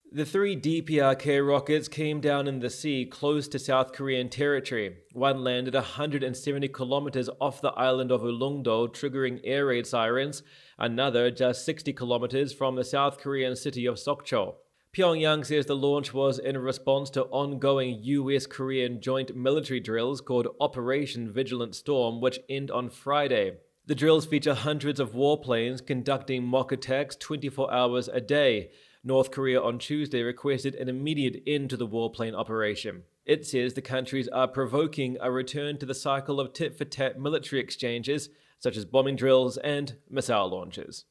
The three DPRK rockets came down in the sea close to South Korean territory. One landed 170 kilometers off the island of Ulleungdo, triggering air raid sirens. Another just 60 kilometers from the South Korean city of Sokcho. Pyongyang says the launch was in response to ongoing US-Korean joint military drills called Operation Vigilant Storm, which end on Friday. The drills feature hundreds of warplanes conducting mock attacks 24 hours a day. North Korea on Tuesday requested an immediate end to the warplane operation. It says the countries are provoking a return to the cycle of tit-for-tat military exchanges, such as bombing drills and missile launches.